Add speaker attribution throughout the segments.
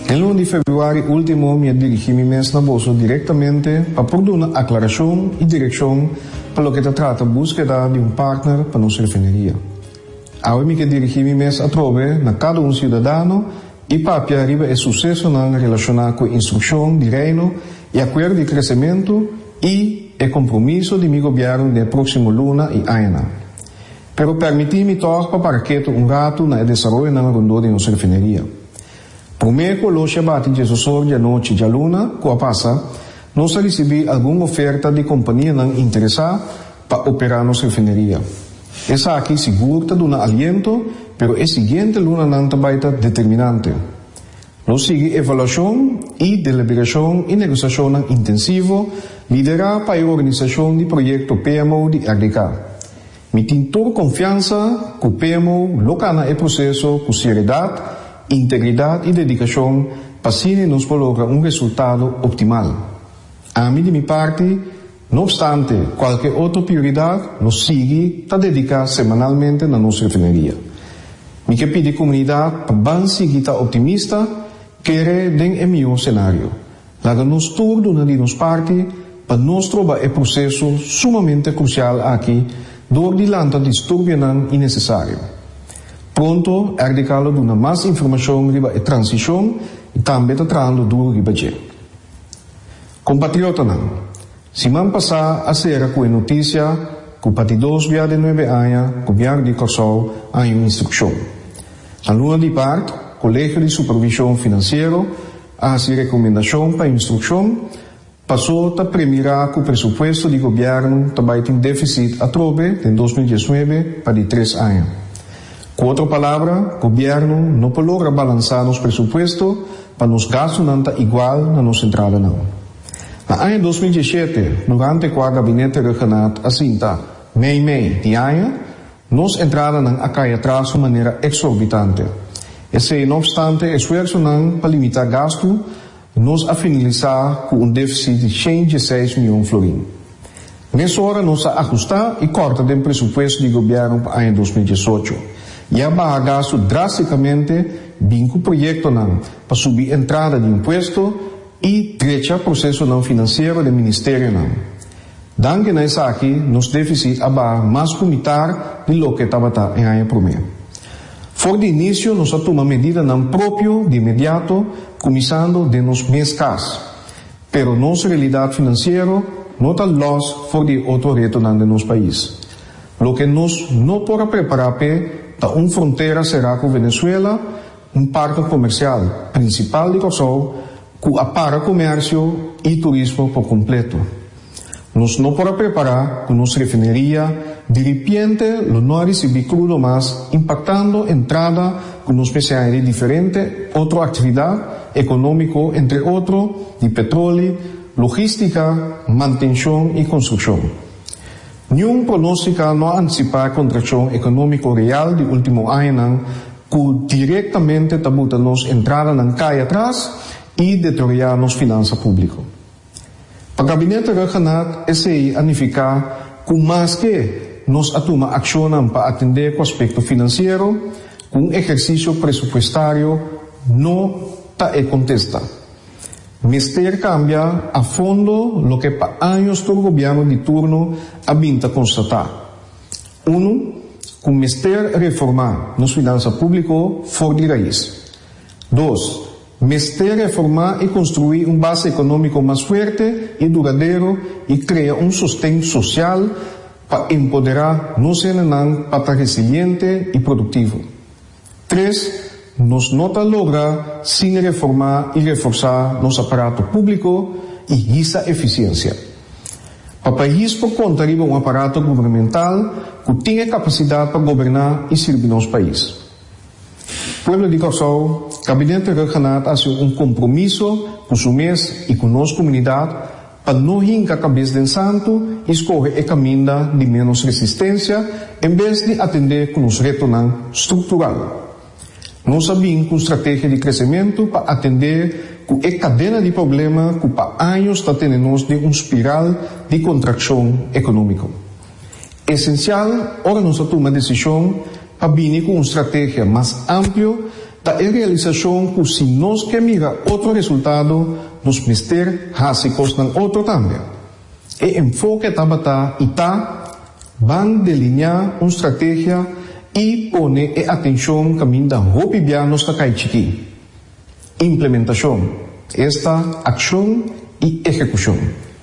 Speaker 1: El 1 de febrero último me dirigí mi mes na bolsa directamente para dar una aclaración y dirección para lo que se trata de búsqueda de un partner para nuestra refinería. Ahora me dirigí mi mes a trove na cada un ciudadano y para arriba el suceso relacionado con instrucción de reino y acuerdo de crecimiento y el compromiso de mi gobierno del próximo luna y año. Pero permití-me toch para que un rato na desarrollo na rondo de nuestra refinería. Primeiro, lo chabati de asesor de noche de luna, que passa, nós recebi alguma oferta de companhia não interessada para operar nossa refineria. Essa aqui segura de um aliento, pero é seguinte luna não também determinante. Nós sigue avaliação e deliberação e negociação intensivo, liderar para a organização de projeto PMO de RDK. Me tenho toda confiança que o PMO local é processo com seriedade, integridade e dedicação para assim nos lograr um resultado optimal. A mim de minha parte, não obstante qualquer outra prioridade, nos sigue a dedicar semanalmente na nossa refineria. Me que pede a comunidade para seguir optimista, querer den o melhor cenário. Laga nos tudo na de nossa parte para nós trobar o processo sumamente crucial aqui, door die landen distúrbio não innecessário. Pronto, RDK dá mais informação sobre a transição e também está trazendo duro de budget. Compatriota não, semana passada a ser com a notícia que o partido de 9 anos, o governo de Kosovo, há uma instrução. A luna de parte, o Colégio de Supervisão Financeira, a recomendação para a instrução, passou a premiar que o presupuesto do governo também tem déficit a trobe em 2019 para de 3 anos. Com outra palavra, o governo não pode lograr balançar nos presupuestos para nos gastos não estar igual na nossa entrada não. Na ano 2017, durante o gabinete regional assim meio de ano, nossa entrada não cai atrás de maneira exorbitante. Esse, não obstante, esforço não para limitar gasto, nos a finalizar com déficit de 116 milhões florins. Nessa hora, nós a ajustar e corta do presupuesto do governo para o ano 2018. E a barra gasto drasticamente vinco projeto não para subir entrada de imposto e trecha processo não financeiro do Ministério não. Danke nessa aqui, nos déficit a barra mais comunitar de lo que estava em ano primeiro. For de início, nós tomamos medida não próprio de imediato, começando de nos mescas. Pero nossa realidade financeira não está loss for de outro reto não de nosso país. Lo que nós não podemos preparar para uma fronteira será com Venezuela, parque comercial principal de Kosovo, que para comércio e turismo por completo. Nós não podemos preparar com nossa refineria, de repente, não receber crudo mais, impactando a entrada com uma espécie de diferente, outra atividade econômica, entre outros, de petróleo, logística, manutenção e construção. Nenhum pronóstico não antecipa a contração econômica real do último ano, que diretamente tabuta nos entrada na caia atrás e deteriorar nos finanças públicas. Para o gabinete regional, esse significa que mais que nos atuma ação para atender com o aspecto financeiro, com exercício pressupostário não está contesta. Mister cambia a fondo lo que para años todo gobierno de turno habita constatar. Uno, que mister reformar nos finanças públicas for de raiz. Dos, mister reformar e construir base econômico mais forte e duradouro e criar sostén social para empoderar nos cidadãos para estar resiliente e produtivo. Três, nos nota logra sem reformar e reforçar nosso aparato público e essa eficiência. Para o país, por conta de aparato governamental que tenha capacidade para governar e servir nosso país. O pueblo de Kosovo, o gabinete regional faz compromisso com o mês e com nossa comunidade para não hincar a cabeça de santo e escolher o caminho de menos resistência em vez de atender com os retos estruturais. Nós sabemos que a estratégia de crescimento para atender com a cadena de problemas que para anos está tendo de espiral de contração econômica. Essencial, ora nós tomamos decisão para vir com uma estratégia mais ampla da realização que se nós que mira outro resultado, nos mister básicos ng outro também. E enfoque tabata ita van delinear uma estratégia e pone atenção caminho da roupa bianos da caichiqui. Implementação, esta ação e execução.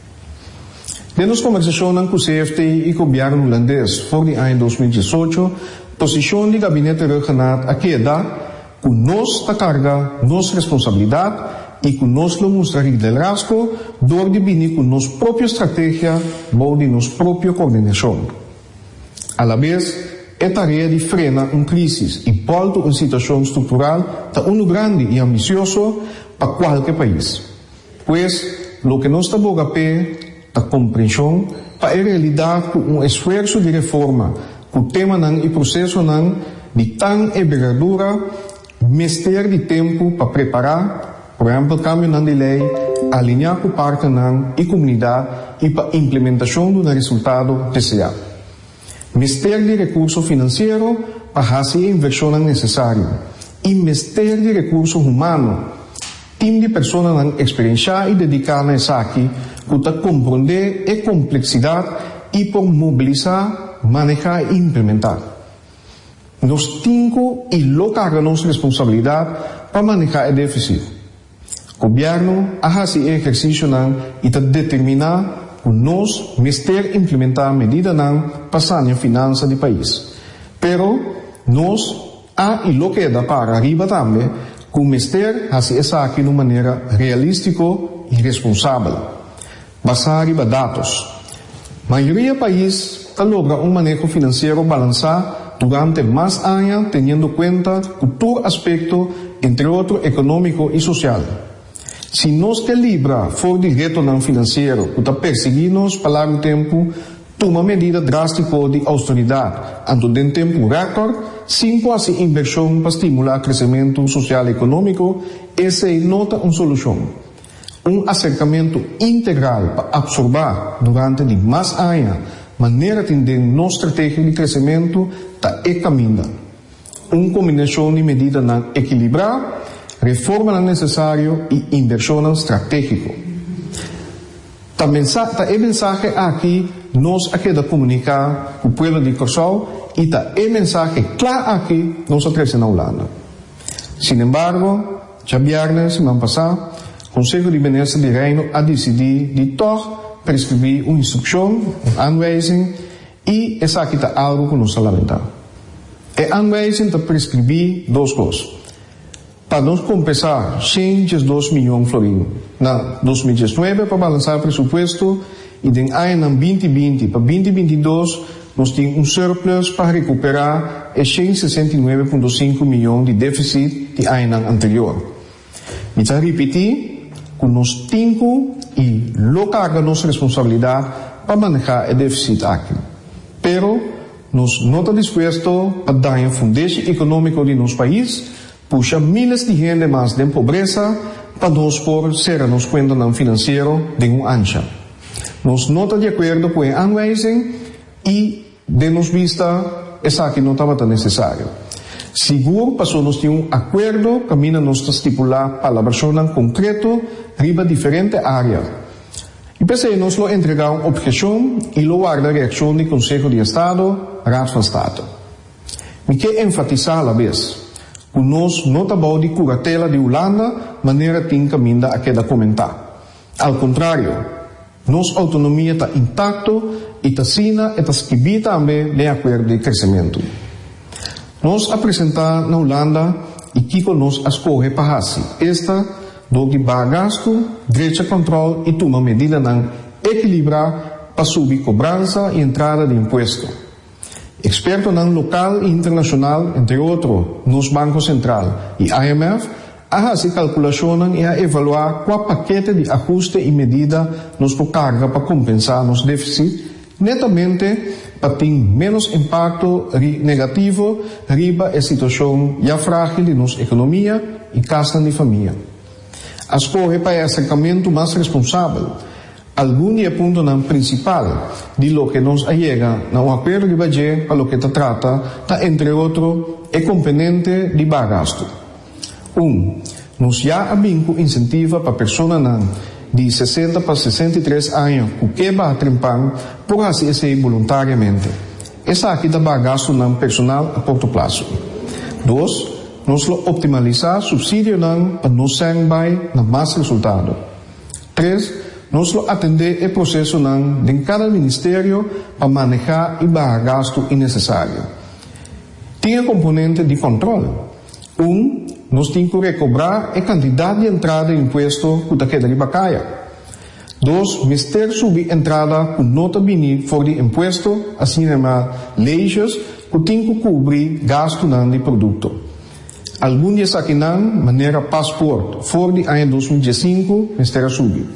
Speaker 1: De nossa conversação com o CFT e com o governo holandês for de ano 2018, posição do gabinete regional aqui dá que nós da carga, nossa responsabilidade e que nós não mostrar liderazgo door de vinir com nossa própria estratégia ou de nossa própria coordenação. A la vez, é tarefa de frenar uma crise e volta uma situação estrutural de um grande e ambicioso para qualquer país. Pois, o que nós estamos a pé da compreensão para a realidade com um esforço de reforma que o tema e processo de tão envergadura mestre de tempo para preparar, por exemplo, o cambio de lei, alinhar com parte e comunidade e para a implementação do resultado desejado. Mestre de recurso financeiro para fazer a inversão necessária e mestre de recurso humano, time de pessoas experiência e dedicada a aqui para compreender a complexidade e por mobilizar, manejar e implementar. Nós temos e locar nossa responsabilidade para manejar o déficit. O governo faz esse exercício e determinar que nós mestre implementar medidas para sanear a finança do país. Pero nós e lo que dá para arriba também que o mestre faz isso aqui de maneira realística e responsável. Basado em dados. A maioria do país logra manejo financeiro balançado durante mais anos, tendo em conta todo aspecto, entre outros, econômico e social. Se nós que libra for de retorno financeiro, que perseguimos para largo tempo, toma medida drástica de austeridade, anto de tempo recorde, sem quase inversão para estimular o crescimento social e econômico, essa é nota uma solução. Um acercamento integral para absorver durante mais anos, maneira de atender nossa estratégia de crescimento está caminhando. Uma combinação de medidas equilibrar, reforma necessária e inversão estratégica. A mensagem aqui, nós aqui da comunicar com o povo de Curaçao e a mensagem clara aqui, nós atrás na Holanda. Sin embargo, já viernes, semana passada, o Conselho de Ministros de Reino a decidir de toch prescrever uma instrução, uma aanwijzing, e essa aqui está algo que nós lamentamos. A aanwijzing está prescrever duas coisas. Para nós compensar 102 milhões de florins na 2019 para balançar o presupuesto e em ano 2020 para 2022 nós temos um surplus para recuperar 169,5 milhões de déficit de ano anterior. Me está repetir que nós temos e locar a nossa responsabilidade para manejar o déficit aqui. Pero nós não estamos dispostos a dar um fundejo econômico de nosso país, puxa milhares de gente mais de pobreza para nós por ser nos conta financeiro de ancha. Nós não estamos de acordo com a aanwijzing e de nos vista essa aqui não estava tão necessário. Seguro passou nós tínhamos acordo, caminha nós estipular para a versão concreto riba diferente área. E pensei nós lo entregar uma objeção e lo guarda a reação do Conselho de Estado, Raad van State. Me quer enfatizar a la vez que nós não estamos de curatela de Holanda, maneira tem caminho a queda comentar. Ao contrário, nossa autonomia está intacta e está sina e está escrita também de acordo de crescimento. Nós apresentar na Holanda e que nós escolhe para esta do que gasto, direito a controle e toma medida não equilibrar para subir cobrança e entrada de imposto. Experto no local e internacional, entre outros, nos Banco Central e IMF, fazem calculação e a evaluar qual paquete de ajuste e medida nos carga para compensar nos déficit, netamente para ter menos impacto negativo riba a situação já frágil de nossa economia e casa de família. Escolhe para o acercamento mais responsável. Algum ponto principal de lo que nos llega no acordo de budget para lo que trata, está entre outros, o componente de bagasto. Nos já abinco incentiva para persona de 60 para 63 anos que va a trempar por assim ser voluntariamente. Essa aqui dá gasto não personal a curto prazo. 2. Nos optimalizar subsídio não para nos vai na mais resultado. 3. Nos atender o processo não de cada ministério para manejar e barra gasto innecessário. Tinha componente de controle. Nós temos que recobrar a quantidade de entrada de imposto que queda de bacaia. 2. Mister subir entrada com nota bini for de imposto, assim como leis que tem que cobrir gasto de produto. Alguns dias aqui maneira passaporte, for de ano 2015, mister subir.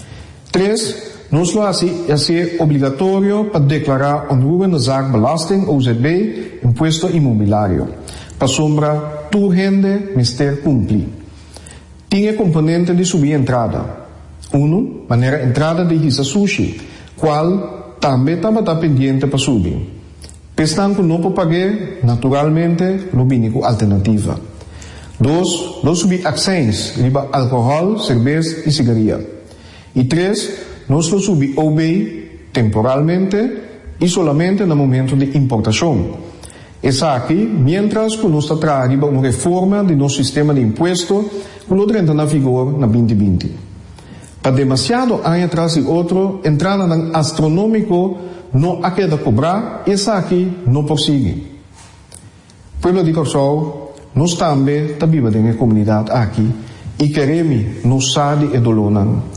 Speaker 1: 3. Nós lo é obrigatório para declarar onroerende na zaak belasting, OZB, imposto imobiliário. Para sombra, tu rende, mister cumprir. Tinha componente de subir entrada. 1. Maneira entrada de Hisa Sushi, qual também estava pendente para subir. Pestan que não pode pagar, naturalmente, lo binico alternativa. 2. Não subir accents, riba álcool, cerveja e cigarrilha. E 3. Nós lo subir OB temporalmente e solamente no momento de importação. Essa aqui, mientras que nós trazemos uma reforma do nosso sistema de imposto que lo entra na vigor na 2020. Para demasiado anos atrás e outro, entrada no astronômico não há que cobrar, essa aqui não prossegue. Pueblo de Corsol, nós também vivemos em comunidade aqui e queremos nos sabe e dolor.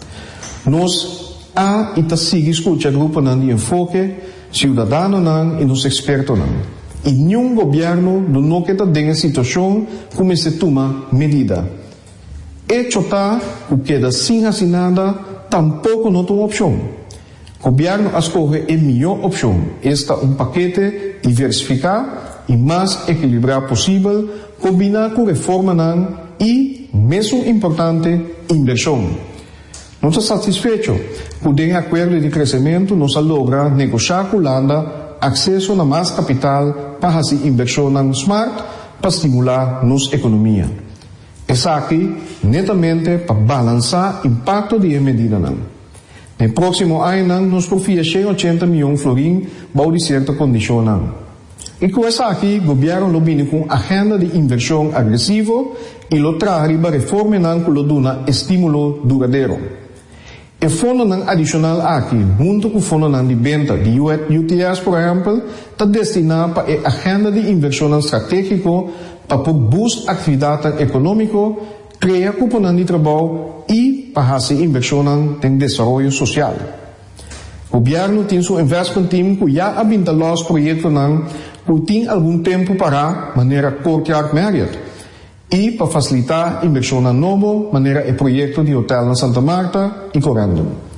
Speaker 1: Nós há e sigue escuta grupo de enfoque cidadano e nos expertos. E nenhum governo não quer ter uma situação como se toma medida. E chota o que queda sem assinada tampouco não tem opção. O governo escolhe a melhor opção. Esta um paquete diversificar e mais equilibrado possível, combinar com reforma e, mesmo importante, inversão. Não está satisfeito. Com o acordo de crescimento, nós logra negociar com a Holanda acesso a mais capital para fazer inversão smart para estimular nossa economia. Essa aqui, netamente, para balançar o impacto de medida. No próximo ano, nós confia 180 milhões de florins para certa condição. E com essa aqui, o governo vem com agenda de inversão agressiva e lo traz para reforma que lo dá estímulo duradouro. O fundo adicional aqui, junto com o fundo de venda de UTS, por exemplo, está destinado para a agenda de inversão estratégica para boost atividade econômica, criar componente de trabalho e para fazer inversão em desenvolvimento social. O governo tem seu investment team que já avinta os projetos que tem algum tempo para maneira curta média. E para facilitar a inversão nova, maneira o projeto de hotel na Santa Marta e correndo.